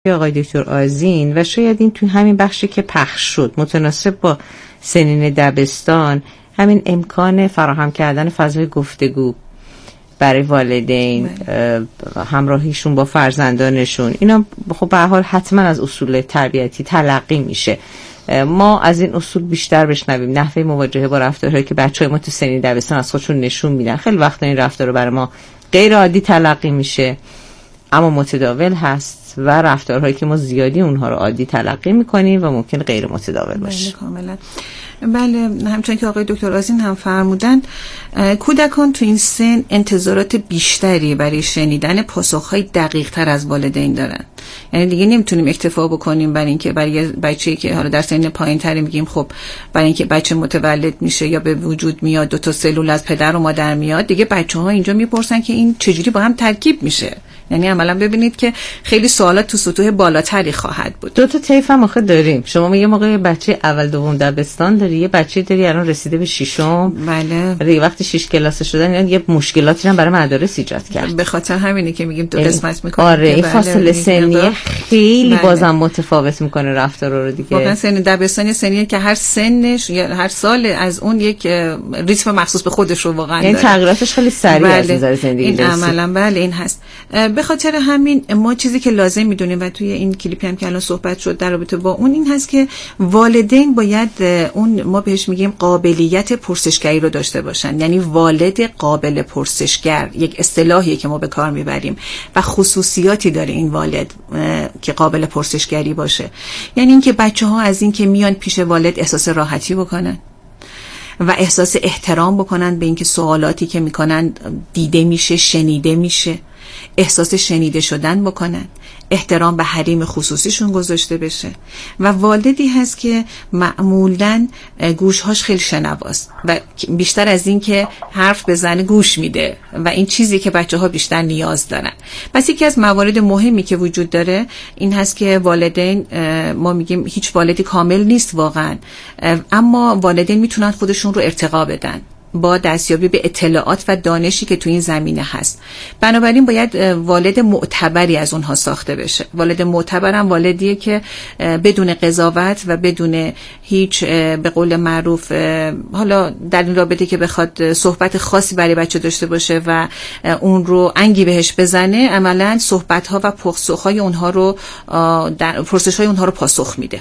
آقای دکتر آذین و شاید این توی همین بخشی که پخش شد متناسب با سنین دبستان همین امکان فراهم کردن فضای گفتگو برای والدین همراهیشون با فرزندانشون، اینا خب به هر حال حتما از اصول تربیتی تلقی میشه. ما از این اصول بیشتر بشنویم، نحوه مواجهه با رفتارهایی که بچه‌های ما تو سنین دبستان از خودشون نشون میدن. خیلی وقتا این رفتار رو برای ما غیر عادی تلقی میشه اما متداول هست و رفتارهایی که ما زیادی اونها رو عادی تلقی میکنیم و ممکن غیر متداول باشه. کاملا. بله، همچون که آقای دکتر آذین هم فرمودن، کودکان تو این سن انتظارات بیشتری برای شنیدن پاسخهای دقیق تر از والدین دارن. یعنی دیگه نمیتونیم اکتفا بکنیم برای اینکه برای بچه‌ای که حالا در سن پایین‌تری میگیم خب برای اینکه بچه متولد میشه یا به وجود میاد 2 تا سلول از پدر و مادر میاد، دیگه بچه‌ها اینجا میپرسن که این چجوری با هم ترکیب میشه. یعنی عملا ببینید که خیلی سوالات تو سطوح بالاتری خواهد بود. 2 تا طیف هم آخه داریم. شما یه موقع بچه اول دوم دبستان داری، یه بچه داری الان رسیده به 6م. بله. یه وقتی 6 کلاس شدن یعنی یه مشکلاتی هم برای مدارس ایجاد کرد. به خاطر همینه که میگیم 2 قسمت میکنیم. آره، این فاصله سنی خیلی بازم متفاوت میکنه رفتار رو دیگه. واقعا سن دبستان سنیه که هر سنش یا هر سال از اون یک ریتم مخصوص به خودش رو واقعا داره. این تغییراتش خیلی سریع از نظر زندگی این عملاً بله این هست. به خاطر همین ما چیزی که لازم میدونیم و توی این کلیپی هم که الان صحبت شد در رابطه با اون این هست که والدین باید اون ما بهش میگیم قابلیت پرسشگری رو داشته باشن. یعنی والد قابل پرسشگر یک اصطلاحیه که ما به کار میبریم و خصوصیاتی داره این والد که قابل پرسشگری باشه. یعنی اینکه بچه‌ها از این که میان پیش والد احساس راحتی بکنن و احساس احترام بکنن به اینکه سوالاتی که میکنن دیده میشه، شنیده میشه، احساس شنیده شدن بکنن، احترام به حریم خصوصیشون گذاشته بشه. و والدی هست که معمولاً گوشهاش خیلی شنواست و بیشتر از این که حرف بزنه گوش میده و این چیزی که بچه‌ها بیشتر نیاز دارن. پس یکی از موارد مهمی که وجود داره این هست که والدین، ما میگیم هیچ والدی کامل نیست واقعاً، اما والدین میتونن خودشون رو ارتقا بدن با دستیابی به اطلاعات و دانشی که تو این زمینه هست. بنابراین باید والد معتبری از اونها ساخته بشه. والد معتبر هم والدیه که بدون قضاوت و بدون هیچ به قول معروف حالا در این رابطه که بخواد صحبت خاصی برای بچه داشته باشه و اون رو انگی بهش بزنه، عملاً صحبت‌ها و پاسخ‌های اونها رو در پرسش‌های اونها رو پاسخ میده.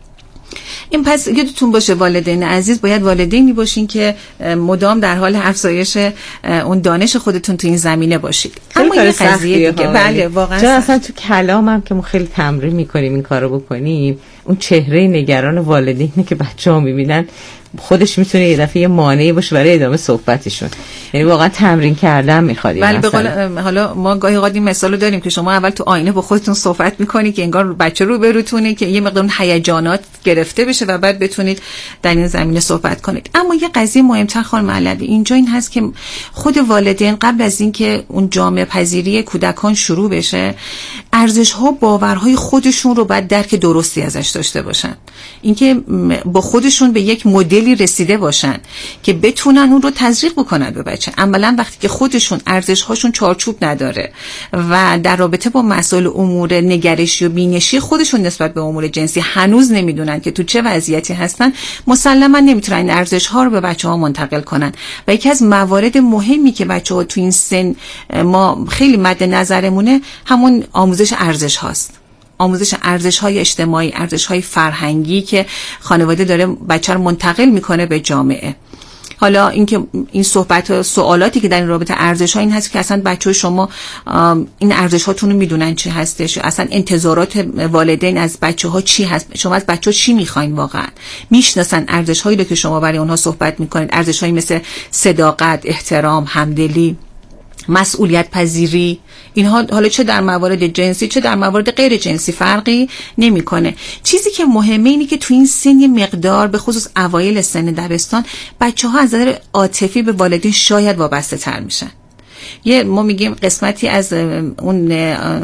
این پس یادتون باشه والدین عزیز باید والدینی باشین که مدام در حال افزایش اون دانش خودتون تو این زمینه باشید. اما این قضیه دیگه بله واقعا چون اصلا تو کلامم که ما خیلی تمرین میکنیم این کارو بکنیم، اون چهره نگران والدینی که بچه‌ها میبینن خودش میتونه یه دفعه مانعی باشه برای ادامه صحبتشون. یعنی واقعا تمرین کردن میخواد. بله به قول حالا ما گاهی اوقات این مثالو داریم که شما اول تو آینه با خودتون صحبت میکنی که انگار بچه رو بروتونه که یه مقدار هیجانات گرفته بشه و بعد بتونید در این زمینه صحبت کنید. اما یه قضیه مهمتر خانم علوی اینجا این هست که خود والدین قبل از اینکه اون جامعه پذیری کودکان شروع بشه، ارزش ها باورهای خودشون رو باید درک درستی ازش داشته باشن. اینکه با خودشون به یک مدلی رسیده باشن که بتونن اون رو تزریق بکنن به بچه. عملا وقتی که خودشون ارزش هاشون چارچوب نداره و در رابطه با مسائل امور نگرشی و بینشی خودشون نسبت به امور جنسی هنوز نمیدونن که تو چه وضعیتی هستن، مسلما نمیتونن این ارزش ها رو به بچه‌ها منتقل کنن. و یکی از موارد مهمی که بچه‌ها تو این سن ما خیلی مد نظرمونه همون آموزش ارزش هاست. آموزش ارزش‌های اجتماعی، ارزش‌های فرهنگی که خانواده داره بچه رو منتقل میکنه به جامعه. حالا اینکه این صحبت و سوالاتی که در این رابطه ارزش‌ها این هست که اصلا بچه‌ها شما این ارزش‌هاتون رو میدونن چی هستش، اصلا انتظارات والدین از بچه‌ها چی هست، شما از بچه‌ها چی می‌خواید، واقعا میشناسن ارزش‌هایی رو که شما برای اونها صحبت می‌کنید، ارزش‌هایی مثل صداقت، احترام، همدلی، مسئولیت پذیری. اینها حالا چه در موارد جنسی چه در موارد غیر جنسی فرقی نمیکنه. چیزی که مهمه اینه که تو این سن یه مقدار به خصوص اوایل سن دبستان بچه‌ها از نظر عاطفی به والدین شاید وابسته تر میشن. ما میگیم قسمتی از اون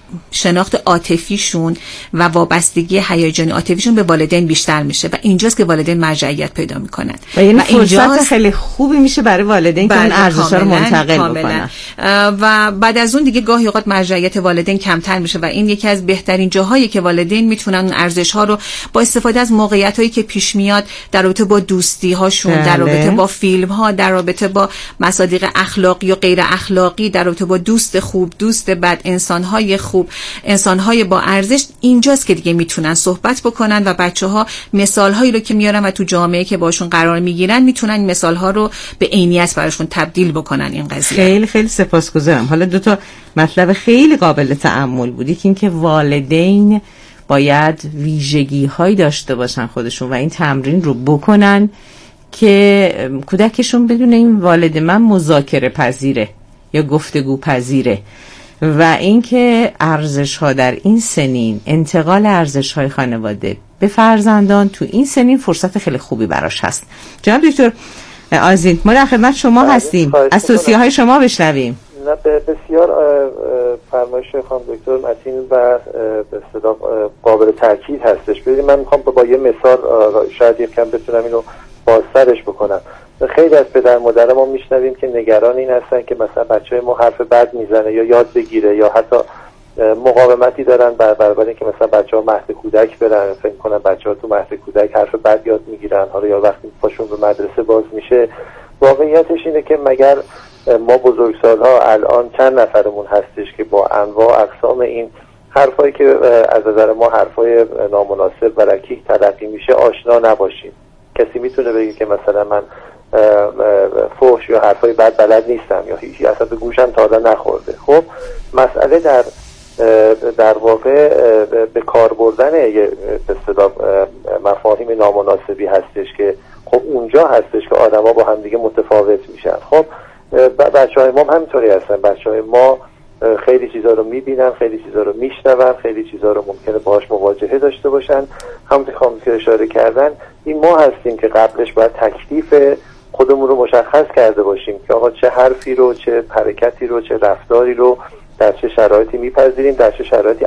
شناخت عاطفیشون و وابستگی هیجانی عاطفیشون به والدین بیشتر میشه و اینجاست که والدین مرجعیت پیدا میکنن و این فرصت خیلی خوبی میشه برای والدین که اون ارزش‌ها رو منتقل بکنن و بعد از اون دیگه گاهی اوقات مرجعیت والدین کمتر میشه و این یکی از بهترین جاهایی که والدین میتونن اون ارزش‌ها رو با استفاده از موقعیتایی که پیش میاد در رابطه با دوستی هاشون، در رابطه با فیلم ها، در رابطه با مصادیق اخلاقی و غیر اخلاقی، در رابطه با دوست خوب، دوست بد، انسان‌های خوب، انسان‌های با ارزش، اینجاست که دیگه میتونن صحبت بکنن و بچه‌ها مثال‌هایی رو که میارن و تو جامعه که باشون قرار میگیرن میتونن این مثال‌ها رو به عینیت براشون تبدیل بکنن. این قضیه خیلی خیلی سپاسگزارم. حالا دو تا مطلب خیلی قابل تأمل بود. یکی اینکه والدین باید ویژگی‌هایی داشته باشن خودشون و این تمرین رو بکنن که کودکشون بدونه این والد من مذاکره پذیره یا گفتگو پذیره و اینکه ارزش‌ها در این سنین، انتقال ارزش‌های خانواده به فرزندان تو این سنین فرصت خیلی خوبی براش هست. جناب دکتر آذین، ما در خدمت شما هستیم، از توصیه‌های شما بشنویم. نه بسیار فرمایش خانم دکتر متین و به اصطلاح قابل تاکید هستش. ببینید من میخوام با یه مثال شاید یکم بتونم اینو بازترش بکنم. خیلی از پدر مادر ما میشنویم که نگران این هستن که مثلا بچه ما حرف بد میزنه یا یاد بگیره یا حتی مقاومتی دارن برابر اینکه مثلا بچه‌ها مهد کودک برن، فکر کنن بچه‌ها تو مهد کودک حرف بد یاد میگیرن، حالا یا وقتی پاشون به مدرسه باز میشه. واقعیتش اینه که مگر ما بزرگسال‌ها الان چند نفرمون هستش که با انواع اقسام این حرفایی که از نظر ما حرفای نامناسب و رکیک تلقی میشه آشنا نباشیم؟ کسی میتونه بگه که مثلا من فحش یا حرفای بد بلد نیستم یا هیچی اصلا به گوشم تا حالا نخورده؟ خب مسئله در واقع به کار بردن به اصطلاح مفاهیم نامناسبی هستش که خب اونجا هستش که آدما با هم دیگه متفاوت میشن. خب بچه‌های ما هم همینطوری هستن. بچه‌های ما خیلی چیزا رو میبینن، خیلی چیزا رو میشنون، خیلی چیزا رو ممکنه باهاش مواجهه داشته باشن. همونطور که اشاره کردن این ما هستیم که قبلش باید تکلیف خودمون رو مشخص کرده باشیم که آقا چه حرفی رو، چه حرکتی رو، چه رفتاری رو در چه شرایطی میپذیریم، در چه شرایطی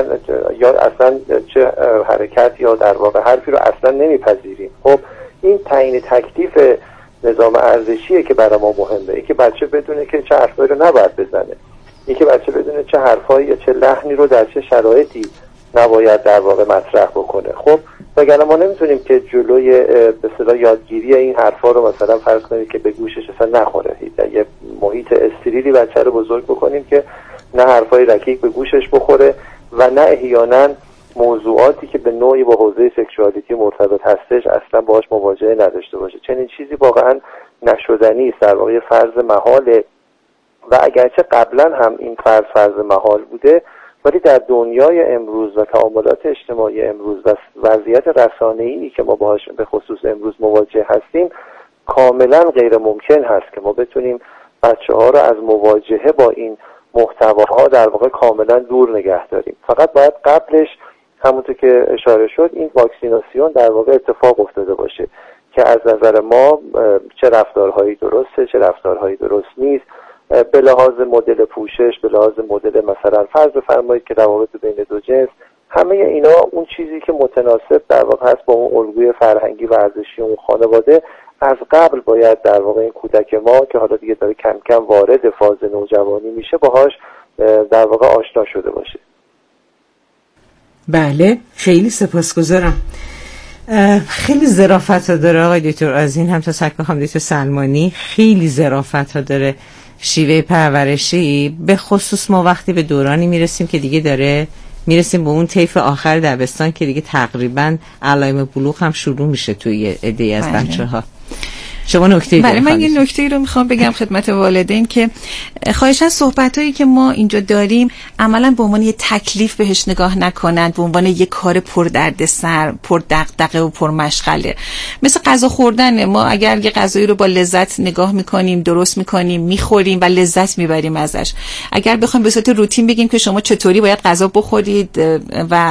اصلا چه حرکت یا در واقع حرفی رو اصلا نمیپذیریم. خب این تعیین تکلیف نظام ارزشیه که برای ما مهمه. این که بچه بدونه که چه حرفایی رو نباید بزنه، این که بچه بدونه چه حرفایی یا چه لحنی رو در چه شرایطی نباید در واقع مطرح بکنه. خب وگرنه ما نمیتونیم که جلوی به اصطلاح یادگیری این حرفا رو مثلا فرض کنیم که به گوشش اصلا نخوره، در یه محیط استریلی بچه رو بزرگ بکنیم که نه حرفای رکیک به گوشش بخوره و نه احیانا موضوعاتی که به نوعی با حوزه سکشوالیتی مرتبط هستش اصلا باهاش مواجهه نداشته باشه. چنین چیزی واقعا نشدنی است، در واقع فرض محاله و اگرچه قبلا هم این فرض محال بوده ولی در دنیای امروز و تعاملات اجتماعی امروز و وضعیت رسانه‌ای که ما باهاش به خصوص امروز مواجه هستیم کاملا غیر ممکن هست که ما بتونیم بچه‌ها رو از مواجهه با این محتواها در واقع کاملا دور نگه داریم. فقط باید قبلش همونطور که اشاره شد این واکسیناسیون در واقع اتفاق افتاده باشه که از نظر ما چه رفتارهایی درسته، چه رفتارهایی درست نیست، به لحاظ مدل پوشش، به لحاظ مدل مثلا فرض بفرمایید که روابط بین دو جنس، همه اینا اون چیزی که متناسب در واقع هست با اون الگوی فرهنگی و ارزشی اون خانواده از قبل باید در واقع این کودک ما که حالا دیگه داره کم کم وارد فاز نوجوانی میشه باهاش در واقع آشنا شده باشه. بله خیلی سپاسگزارم. خیلی ظرافت ها داره آقای دکتر آذین، هم تشکر هم دکتر سلمانی، خیلی ظرافت ها داره شیوه پرورشی. به خصوص ما وقتی به دورانی میرسیم که دیگه داره میرسیم به اون طیف آخر دبستان که دیگه تقریبا علائم بلوغ هم شروع میشه توی عده‌ای از بچه‌ها. شما نکته بله من یه نکته رو میخوام بگم خدمت والدین که خواهشاً صحبتایی که ما اینجا داریم عملاً به عنوان یه تکلیف بهش نگاه نکنند، به عنوان یه کار پردردسر، پر دغدغه و پر مشغله. مثل غذا خوردن، ما اگر یه غذایی رو با لذت نگاه میکنیم، درست میکنیم، میخوریم و لذت میبریم ازش. اگر بخوایم به صورت روتین بگیم که شما چطوری باید غذا بخورید و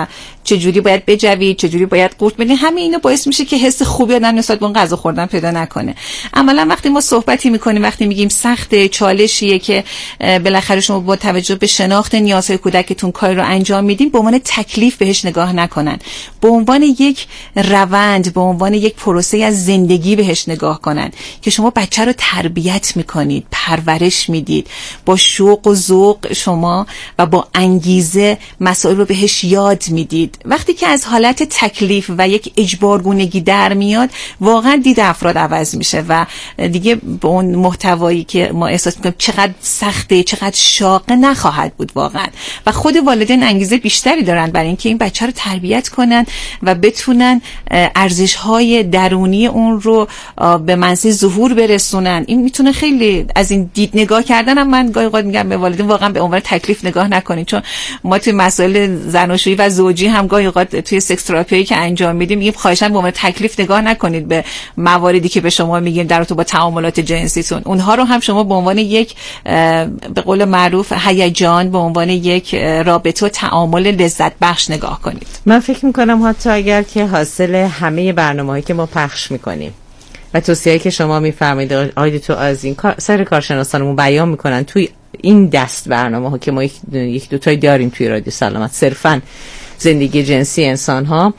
چجوری باید بجوید، چجوری باید قورت بدین، همه اینا باعث میشه که حس خوبی آدم نسبت به اون غذا خوردن پیدا نکنه. عملا وقتی ما صحبتی میکنیم، وقتی میگیم سخته، چالشیه که بالاخره شما با توجه به شناخت نیازهای کودکتون کاری رو انجام میدین، به عنوان تکلیف بهش نگاه نکنن، به عنوان یک روند، به عنوان یک پروسه از زندگی بهش نگاه کنن که شما بچه رو تربیت میکنید، پرورش میدید، با شوق و ذوق شما و با انگیزه مسائل رو بهش یاد میدید. وقتی که از حالت تکلیف و یک اجبارگونگی در میاد، واقعا دید افراد عوض میشه و دیگه به اون محتوایی که ما احساس میکنیم چقدر سخته، چقدر شاقه نخواهد بود واقعا. و خود والدین انگیزه بیشتری دارن برای اینکه این بچه رو تربیت کنن و بتونن ارزش‌های درونی اون رو به منزل ظهور برسونن. این میتونه خیلی از این دید نگاه کردن هم من گاهی اوقات میگم به والدین واقعا به عنوان تکلیف نگاه نکنید، چون ما توی مسائل زناشویی و زوجی هم گاهی اوقات توی سکس تراپی که انجام میدیم میگیم خواهشاً به عنوان تکلیف نگاه نکنید به مواردی که به شما میگیم در رابطه با تعاملات جنسیتون. اونها رو هم شما به عنوان یک به قول معروف هیجان، به عنوان یک رابطه و تعامل لذت بخش نگاه کنید. من فکر میکنم حتی اگر که حاصل همه برنامه‌هایی که ما پخش میکنیم و توصیه‌ای که شما میفرمایید آقای تو از این سر کارشناسانمون بیان میکنن توی این دست برنامه‌ها که ما یک دو تایی داریم توی رادیو سلامت، صرفاً زندگی جنسی انسان ها،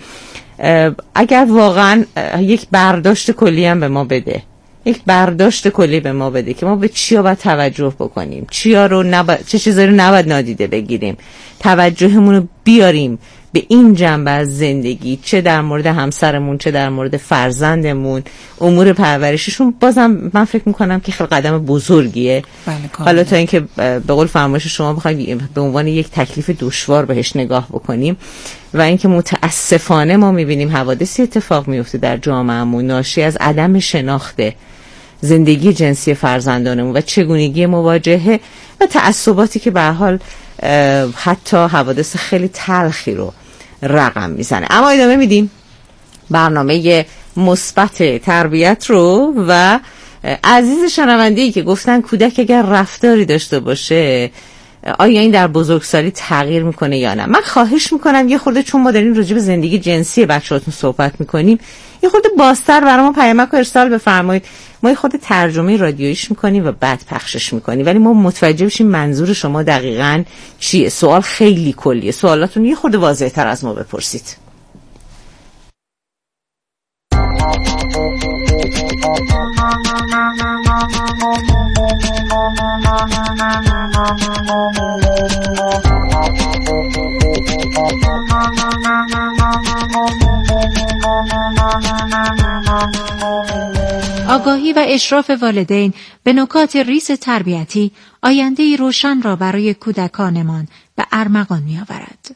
اگر واقعا یک برداشت کلی هم به ما بده، یک برداشت کلی به ما بده که ما به چیا باید توجه بکنیم، چه چیزایی رو نباید نادیده بگیریم، توجهمون رو بیاریم به این جنبه از زندگی، چه در مورد همسرمون، چه در مورد فرزندمون، امور پرورششون، بازم من فکر میکنم که خیلی قدم بزرگیه. حالا تا اینکه به قول فرمایش شما بخوایم به عنوان یک تکلیف دشوار بهش نگاه بکنیم و اینکه متاسفانه ما میبینیم حوادثی اتفاق میفته در جامعهمون ناشی از عدم شناخت زندگی جنسی فرزندانمون و چگونگی مواجهه و تعصباتی که به هر حال حتی حوادث خیلی تلخی رو رقم میزنه. اما ادامه میدیم برنامه مثبت تربیت رو و عزیز شنونده‌ای که گفتن کودک اگر رفتاری داشته باشه آیا این در بزرگسالی تغییر میکنه یا نه. من خواهش میکنم یه خورده، چون ما داریم راجع به زندگی جنسی بچه‌هاتون صحبت میکنیم، یه خورده بازتر برامون پیامک رو ارسال بفرمایید. ما یه خورده ترجمه رادیوییش میکنیم و بعد پخشش میکنیم، ولی ما متوجه بشیم منظور شما دقیقاً چیه. سوال خیلی کلیه، سوالاتون یه خورده واضح‌تر از ما بپرسید. آگاهی و اشراف والدین به نکات ریز تربیتی آینده‌ای روشن را برای کودکانمان به ارمغان می‌آورد.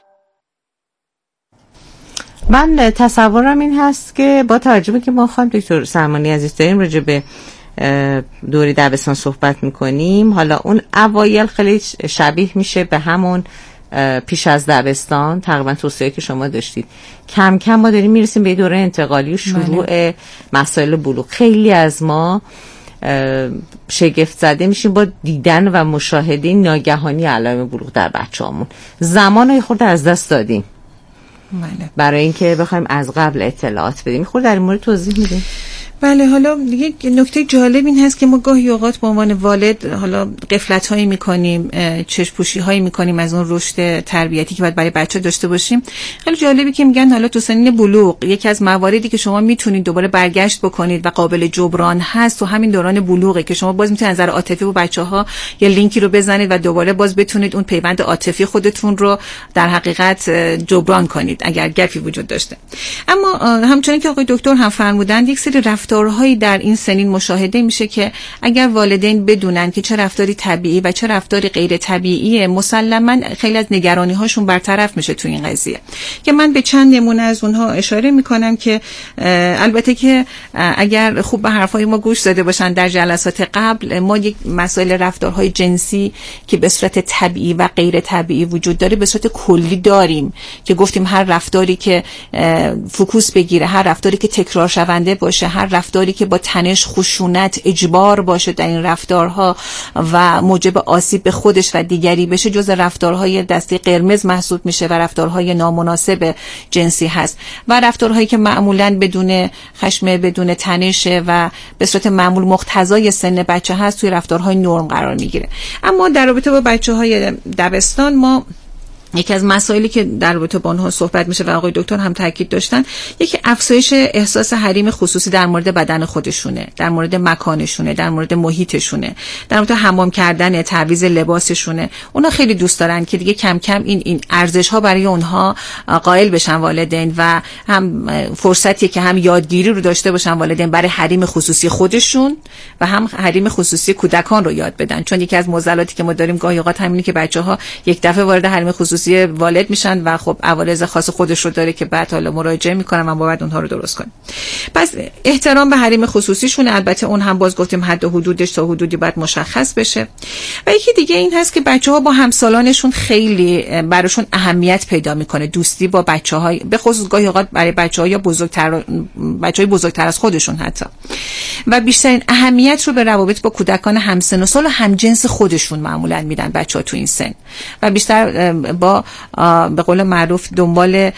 من تصورم این هست که با توجه به که ما خانم دکتر سلمانی عزیز داریم راجع به دوره دبستان صحبت می‌کنیم، حالا اون اوایل خیلی شبیه میشه به همون پیش از دبستان، تقریبا توصیه که شما داشتید. کم کم ما داریم میرسیم به دوره انتقالی و شروع مسائل بلوغ. خیلی از ما شگفت زده میشیم با دیدن و مشاهده ناگهانی علائم بلوغ در بچه‌هامون. زمانو خورده از دست دادیم برای اینکه بخوایم از قبل اطلاعات بدیم. خود در این مورد توضیح میدیم؟ بله. حالا یک نکته جالب این هست که ما گاهی اوقات به عنوان والد حالا غفلت‌هایی می‌کنیم، چشم‌پوشی‌هایی می‌کنیم از اون رشد تربیتی که باید برای بچه داشته باشیم. خیلی جالبی که میگن حالا تو سنین بلوغ یکی از مواردی که شما میتونید دوباره برگشت بکنید و قابل جبران هست و همین دوران بلوغه که شما باز میتونید از نظر عاطفی با بچه‌ها یه لینکی رو بزنید و دوباره باز بتونید اون پیوند عاطفی خودتون رو در حقیقت جبران کنید اگر گپی وجود داشته. اما همچنین که آقای دکتر هم فرمودند یک سری رفتارهایی در این سنین مشاهده میشه که اگر والدین بدونن که چه رفتاری طبیعی و چه رفتاری غیر طبیعیه، مسلماً خیلی از نگرانی هاشون برطرف میشه تو این قضیه. که من به چند نمونه از اونها اشاره میکنم که البته که اگر خوب به حرفای ما گوش داده باشن در جلسات قبل، ما یک مسائل رفتارهای جنسی که به صورت طبیعی و غیر طبیعی وجود داره به صورت کلی داریم که گفتیم هر رفتاری که فوکوس بگیره، هر رفتاری که تکرار شونده باشه، هر رفتاری که با تنش، خشونت، اجبار باشه در این رفتارها و موجب آسیب به خودش و دیگری بشه جز رفتارهای دسته قرمز محسوب میشه و رفتارهای نامناسب جنسی هست و رفتارهایی که معمولاً بدون خشم، بدون تنش و به صورت معمول مقتضای سن بچه هست توی رفتارهای نرم قرار میگیره. اما در رابطه با بچه‌های دبستان ما یکی از مسائلی که در رابطه با اونها صحبت میشه و آقای دکتر هم تاکید داشتن، یکی افزایش احساس حریم خصوصی در مورد بدن خودشونه، در مورد مکانشونه، در مورد محیطشونه، در مورد حمام کردن، تعویض لباسشونه. اونا خیلی دوست دارن که دیگه کم کم این ارزش ها برای اونها قائل بشن والدین و هم فرصتی که هم یادگیری رو داشته باشن والدین برای حریم خصوصی خودشون و هم حریم خصوصی کودکان رو یاد بدن. چون یکی از معضلاتی که ما داریم گاهی اوقات همینه که بچه‌ها یک دفعه وارد حریم خصوصی والد میشن و خب عوارض خاص خودش رو داره که بعد حالا مراجعه میکنن و باید اونها رو درست کنن. پس احترام به حریم خصوصیشون، البته اون هم باز گفتیم حد و حدودش تا حدودی باید مشخص بشه. و یکی دیگه این هست که بچه‌ها با همسالانشون خیلی براشون اهمیت پیدا میکنه، دوستی با بچه‌های به خصوص گاهی اوقات برای بچه‌ها یا بچه‌های بزرگتر از خودشون حتی، و بیشترین اهمیت رو به روابط با کودکان همسن و سال و همجنس خودشون معمولا میدن بچه‌ها تو این سن و بیشتر با به قول معروف دنبال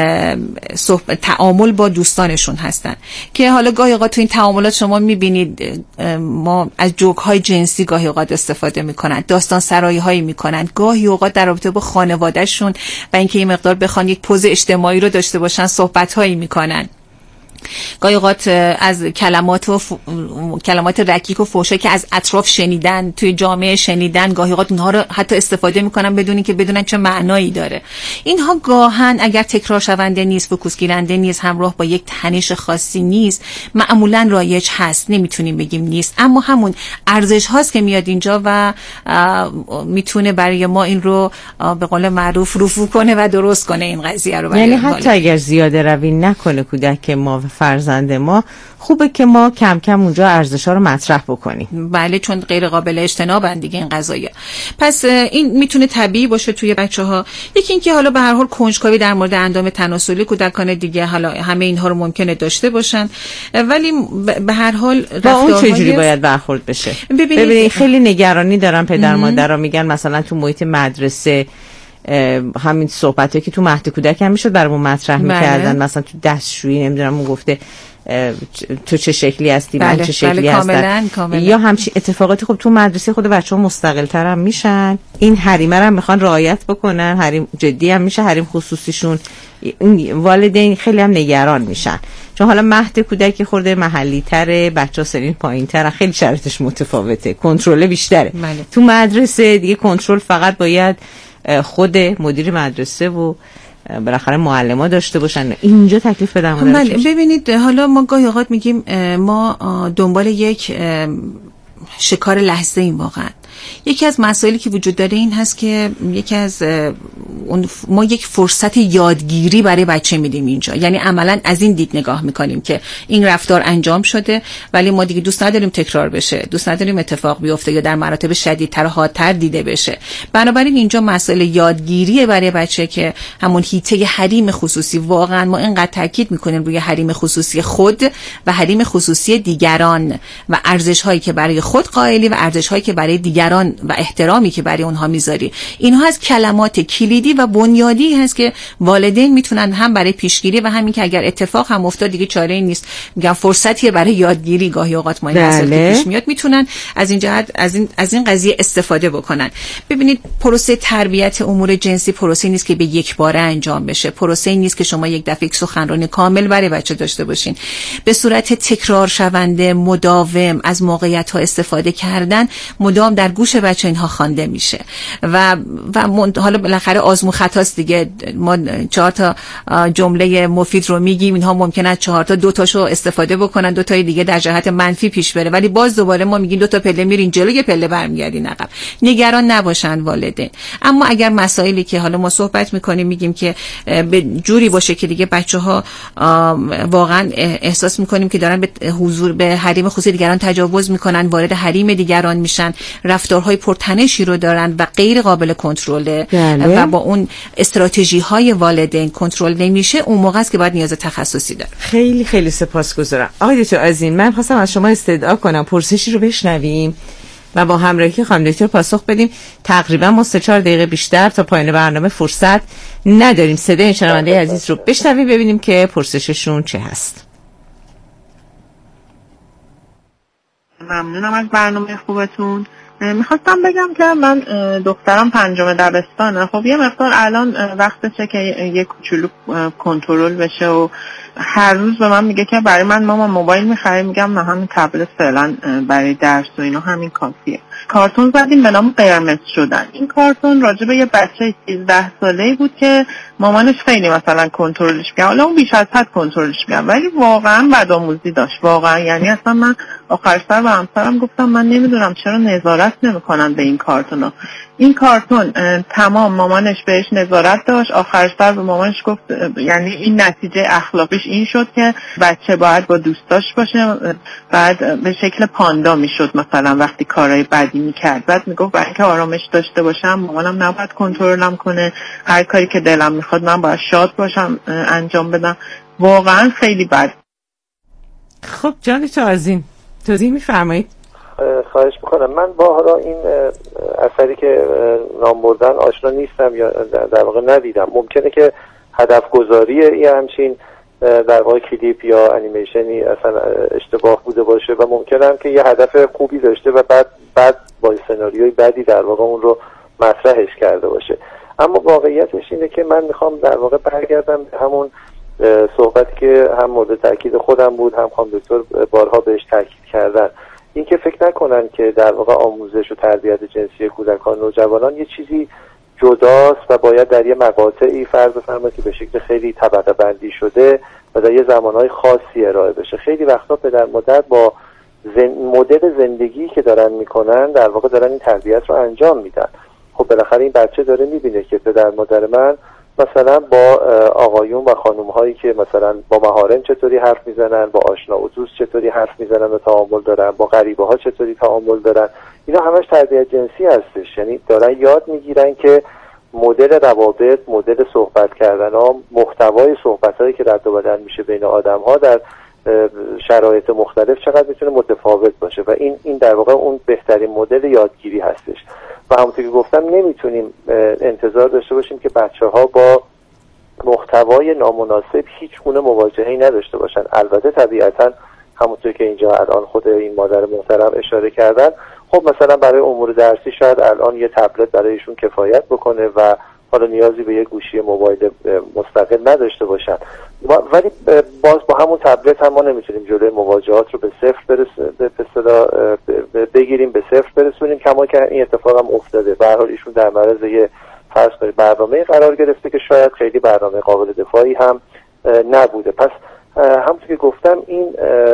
تعامل با دوستانشون هستن که حالا گاهی اوقات تو این تعاملات شما میبینید ما از جوک‌های جنسی گاهی اوقات استفاده میکنن، داستان سرایی‌هایی میکنن، گاهی اوقات در رابطه با خانواده‌شون و اینکه یه مقدار بخوان یک پوز اجتماعی رو داشته باشن صحبت‌هایی میکنن. گاهی اوقات از کلمات رکیک و فحشا که از اطراف شنیدن، توی جامعه شنیدن، گاهی اوقات اونها رو حتی استفاده میکنن بدون که بدونن چه معنایی داره. اینها گاهن اگر تکرار شونده نیست، فوکوسگیرنده نیست، همراه با یک تنش خاصی نیست، معمولا رایج هست، نمیتونیم بگیم نیست، اما همون ارزش هاست که میاد اینجا و میتونه برای ما این رو به قول معروف رفو کنه و درست کنه این قضیه رو. یعنی حتی اگر زیاده روی نکنه کودک ما فرزند ما، خوبه که ما کم کم اونجا ارزش‌ها رو مطرح بکنیم. بله، چون غیر قابل اجتنابن دیگه این قضايا. پس این میتونه طبیعی باشه توی بچه‌ها. یکی این که حالا به هر حال کنجکاوی در مورد اندام تناسلی کودکان دیگه، حالا همه اینها رو ممکنه داشته باشن، ولی به هر حال با اون چجوری باید برخورد بشه؟ ببینید خیلی نگرانی دارن پدر مادرها، میگن مثلا تو محیط مدرسه همین صحبته که تو مهد کودک هم میشد برامون مطرح میکردن، مثلا تو دستشویی نمیدونم اون گفته تو چه شکلی هستی، من چه شکلی هستم، یا همچین اتفاقاتی. خب تو مدرسه خود بچه‌ها مستقل تر هم میشن، این حریمه رو هم میخوان رعایت بکنن، حریم جدی هم میشه حریم خصوصیشون. والدین خیلی هم نگران میشن چون حالا مهد کودک خورده محلی تره، بچه‌ها سنین پایین تره، خیلی شرایطش متفاوته، کنترل بیشتره. تو مدرسه دیگه کنترل فقط باید خود مدیر مدرسه و بالاخره معلم‌ها داشته باشن. اینجا تکلیف پدر مادر. ببینید حالا ما گاهی اوقات میگیم ما دنبال یک شکار لحظه ایم. واقعا یکی از مسائلی که وجود داره این هست که ما یک فرصت یادگیری برای بچه میدیم اینجا، یعنی عملا از این دید نگاه میکنیم که این رفتار انجام شده ولی ما دیگه دوست نداریم تکرار بشه، دوست نداریم اتفاق بیفته یا در مراتب شدیدتر و حادتر دیده بشه. بنابراین اینجا مسئله یادگیریه برای بچه که همون حیطه حریم خصوصی، واقعا ما اینقدر تاکید میکنیم روی حریم خصوصی خود و حریم خصوصی دیگران و ارزش‌هایی که برای خود قائلی و ارزش‌هایی که برای دیگران و احترامی که برای اونها میذاری. اینها از کلمات کلیدی و بنیادی هست که والدین میتونن هم برای پیشگیری و همین که اگر اتفاق هم افتاد دیگه چاره‌ای نیست، میگم فرصتیه برای یادگیری. گاهی اوقات ما این مسائل پیش میاد، میتونن از این جهت از این قضیه استفاده بکنن. ببینید پروسه تربیت امور جنسی پروسه نیست که به یک باره انجام بشه، پروسه نیست که شما یک دفعه سخنرانی کامل برای بچه داشته باشین. به صورت تکرار شونده، مداوم از موقعیت‌ها استفاده کردن، مدام در گوش بچه اینها خوانده میشه و حالا بالاخره آزمون خطاست دیگه. ما 4 تا جمله مفید رو میگیم، اینها ممکنه از 4 تا 2 تاشو استفاده بکنن، 2 تای دیگه در جهت منفی پیش بره، ولی باز دوباره ما میگیم 2 تا پله میرین جلو، یه پله برمیگردین عقب. نگران نباشن والدین. اما اگر مسائلی که حالا ما صحبت میکنیم میگیم که به جوری باشه که دیگه بچه‌ها واقعا احساس میکنیم که دارن به حضور به حریم خصوصی دیگران تجاوز میکنن، وارد حریم دیگران میشن، رفتارهای پرتنشی رو دارن و غیر قابل کنترله و با اون استراتژی‌های والدین کنترل نمیشه، اون موقع است که باید نیاز تخصصی داره. خیلی خیلی سپاسگزارم. آقای دکتر عظیم، من خواستم از شما استدعا کنم پرسشی رو بشنویم و با همراهی خانم دکتر پاسخ بدیم. تقریبا ما 3-4 دقیقه بیشتر تا پایان برنامه فرصت نداریم. صدای شنونده عزیز رو بشنویم ببینیم که پرسششون چه هست. ممنونم از برنامه خوبتون. میخواستم بگم که من دخترم 5 دبستانه. خب یه مقدار الان وقتشه که یه کوچولو کنترل بشه و هر روز به من میگه که برای من مامان موبایل میخری. میگم نه، همین تبلت فعلا برای درس و اینا همین کافیه. کارتون زدیم به نام قرمز شدن. این کارتون راجع به یه بچه 13 ساله‌ای بود که مامانش خیلی مثلا کنترلش می‌کرد. حالا اون بیش از حد کنترلش می‌کرد ولی واقعا بدآموزی داشت. واقعا یعنی اصلا من آخر سر به همسرم گفتم من نمیدونم چرا نظارت نمی‌کنن به این کارتونا. این کارتون تمام مامانش بهش نظارت داشت. آخر سر به مامانش گفت، یعنی این نتیجه اخلاقیش این شد که بچه باید با دوستاش باشه، بعد به شکل پاندا میشد مثلا وقتی کارهای بدی میکرد. بعد میگفت برای اینکه آرامش داشته باشم مامانم نباید کنترلم کنه، هر کاری که دلم میخواد من باید شاد باشم انجام بدم. واقعا خیلی بد. خب جان تو از این توضیح میفرمایید؟ خواهش میکنم. من با حالا این اثری که نام بردن آشنا نیستم یا در واقع ندیدم. ممکنه که هدف گذاری یا همچین در واقع کلیپ یا انیمیشنی اصلا اشتباه بوده باشه و ممکنه هم که یه هدف خوبی داشته و بعد با سناریوی بعدی در واقع اون رو مطرحش کرده باشه. اما واقعیتش اینه که من میخوام در واقع برگردم همون صحبتی که هم مورد تاکید خودم بود هم خانم دکتر بارها بهش تاکید کردن، این که فکر نکنن که در واقع آموزش و تربیت جنسی کودکان و نوجوانان یه چیزی جداست و باید در یه مقاطعی فرض بفرمایید که به شکل خیلی طبقه بندی شده و در یه زمانهای خاصی ارائه بشه. خیلی وقتا پدر مادر با مدل زندگی که دارن میکنن در واقع دارن این تربیت رو انجام میدن. خب بالاخره این بچه داره میبینه که پدر مادر من مثلا با آقایون و خانوم هایی که مثلا با محارم چطوری حرف میزنن، با آشنا و دوست چطوری حرف میزنن و تعامل دارن، با غریبه ها چطوری تعامل دارن. اینا همش تربیت جنسی هستش. یعنی دارن یاد میگیرن که مدل روابط، مدل صحبت کردن ها، محتوای صحبت هایی که رد و بدل میشه بین آدم ها در شرایط مختلف چقدر میتونه متفاوت باشه و این در واقع اون بهترین مدل یادگیری هستش. و همونطور که گفتم نمیتونیم انتظار داشته باشیم که بچه‌ها با محتوای نامناسب هیچ گونه مواجهه‌ای نداشته باشن. البته طبیعتاً همونطور که اینجا الان خود این مادر محترم اشاره کردن، خب مثلا برای امور درسی شاید الان یه تبلت برایشون کفایت بکنه و حالا نیازی به یه گوشی موبایل مستقل نداشته باشن، ولی باز با همون تبلت هم ما نمیتونیم جلوی مواجهات رو به صفر بگیریم، به صفر برسونیم، کما که این اتفاق هم افتاده. به هر حال ایشون در معرض یه فرض کنید برنامه قرار گرفته که شاید خیلی برنامه قابل دفاعی هم نبوده. پس همونطور که گفتم این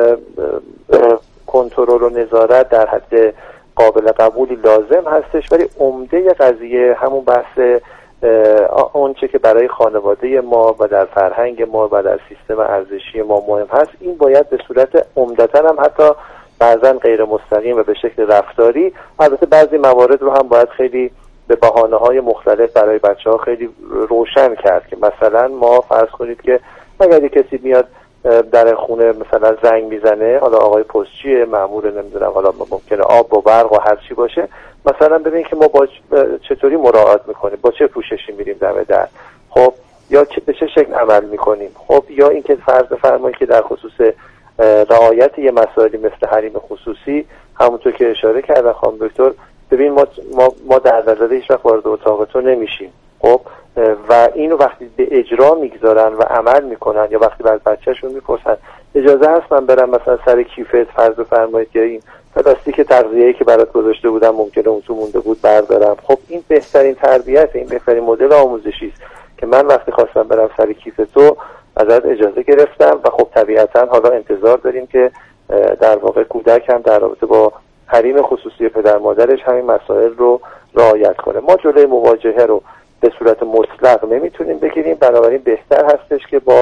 کنترل و نظارت در حد قابل قبولی لازم هستش، ولی عمده قضیه همون بحث اونچه که برای خانواده ما و در فرهنگ ما و در سیستم ارزشی ما مهم هست، این باید به صورت عمدتاً هم حتی بعضاً غیر مستقیم و به شکل رفتاری، البته بعضی موارد رو هم باید خیلی به بهانه‌های مختلف برای بچه‌ها خیلی روشن کرد که مثلا ما فرض کنید که اگر یک کسی میاد در خونه مثلا زنگ میزنه، حالا آقای پستچیه، مأمور نمیدونم حالا ممکنه آب و برق و هر چی باشه، مثلا ببینید که ما با چطوری مراعات میکنیم، با چه پوششی میریم دم در، خب یا به چه شکل عمل میکنیم، خب یا اینکه فرض بفرمایید که در خصوص رعایت یه مسائلی مثل حریم خصوصی همونطور که اشاره کردن خانم دکتر، ببین ما در نظر هیچ وقت وارد اتاق تو نمیشیم، خب و اینو وقتی به اجرا میگذارن و عمل میکنن یا وقتی از بچه‌شون میپرسن اجازه هست من برم مثلا سر کیفت فرض بفرمایید که این پلاستیک تغذیه‌ای که برات گذاشته بودم ممکنه اون تو مونده بود بردارم، خب این بهترین تربیت، این بهترین مدل آموزشی است که من وقتی خواستم برم سر کیف تو ازت اجازه گرفتم و خب طبیعتاً حالا انتظار داریم که در واقع کودک هم در رابطه با حریم خصوصی پدر مادرش همین مسائل رو رعایت کنه. ما جلوی مواجهه رو به صورت مطلق نمیتونیم بگیریم، بنابراین بهتر هستش که با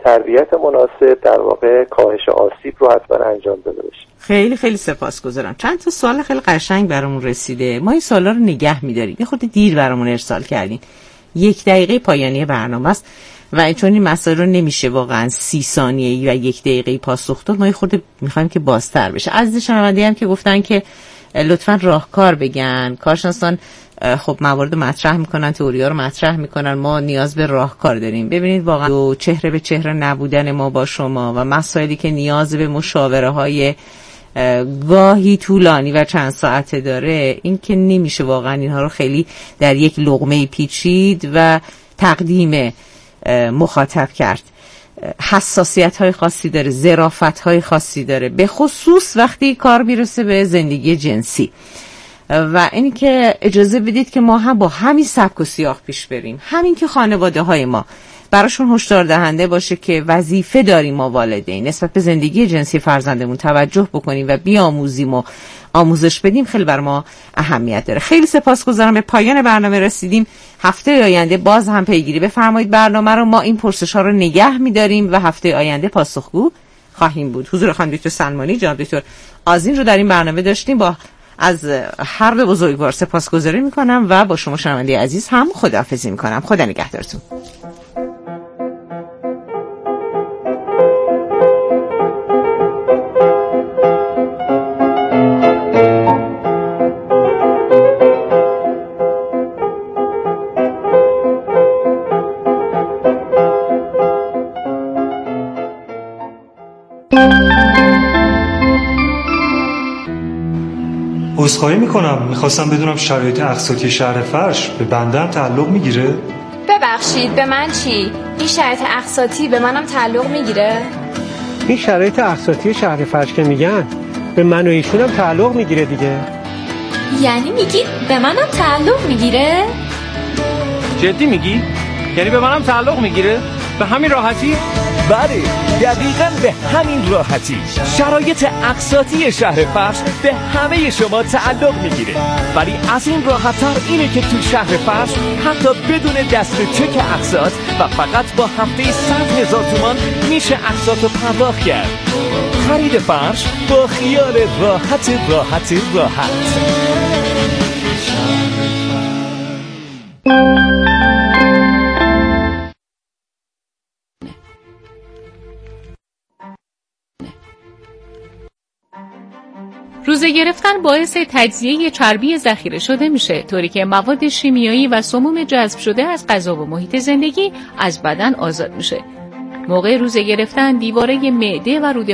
تربیت مناسب در واقع کاهش آسیب رو حتما انجام داده بشه. خیلی خیلی سپاسگزارم. چند تا سوال خیلی قشنگ برامون رسیده. ما این سوالا رو نگه می‌داریم. یه خورده دیر برامون ارسال کردین. 1 دقیقه پایانی برنامه است و چون این مسائل رو نمیشه واقعا 30 ثانیه‌ای و 1 دقیقه پاسخ داد، ما یه خورده می‌خوایم که بازتر بشه. عزیز شنونده هم که گفتن که لطفاً راهکار بگن. کارشناسان خب موارد مطرح میکنن، تئوری‌ها رو مطرح میکنن، ما نیاز به راهکار داریم. ببینید واقعا چهره به چهره نبودن ما با شما و مسائلی که نیاز به مشاوره‌های گاهی طولانی و چند ساعته داره، این که نمیشه واقعا اینها رو خیلی در یک لقمه پیچید و تقدیم مخاطب کرد. حساسیت های خاصی داره، ظرافت های خاصی داره، به خصوص وقتی کار میرسه به زندگی جنسی. و اینی که اجازه بدید که ما هم با همین سبک و سیاق پیش بریم، همین که خانواده های ما براشون هشدار دهنده باشه که وظیفه داریم ما والدین نسبت به زندگی جنسی فرزندمون توجه بکنیم و بیاموزیم و آموزش بدیم، خیلی بر ما اهمیت داره. خیلی سپاسگزارم. به پایان برنامه رسیدیم. هفته آینده باز هم پیگیری بفرمایید برنامه رو. ما این پرسش ها رو نگه می‌داریم و هفته آینده پاسخگو خواهیم بود. حضور خانم دکتر سلمانی، جناب دکتر آذین رو در این برنامه داشتیم. با از هر دو بزرگوار سپاسگزاری میکنم و با شما شنونده عزیز هم خداحافظی میکنم. خدا نگهدارتون. عذرخواهی میکنم، میخواستم بدونم شرایط اقساطی شهر فرش به بنده هم تعلق میگیره؟ ببخشید، به من چی؟ این شرایط اقساطی به منم تعلق میگیره؟ این شرایط اقساطی شهر فرش که میگن به من و ایشون هم تعلق میگیره دیگه. یعنی میگی به منم تعلق میگیره؟ جدی میگی؟ یعنی به منم تعلق میگیره؟ به همین راحتی؟ بله، دقیقاً به همین راحتی. شرایط اقساطی شهر فرش به همه شما تعلق میگیره، ولی از این راحت‌تر اینه که تو شهر فرش حتی بدون دست چک اقساط و فقط با هفته 100,000 تومان میشه اقساط رو پرداخت کرد. خرید فرش با خیال راحت. روزه گرفتن باعث تجزیه چربی ذخیره شده میشه، طوری که مواد شیمیایی و سموم جذب شده از غذا و محیط زندگی از بدن آزاد میشه. موقع روزه گرفتن دیواره معده و روده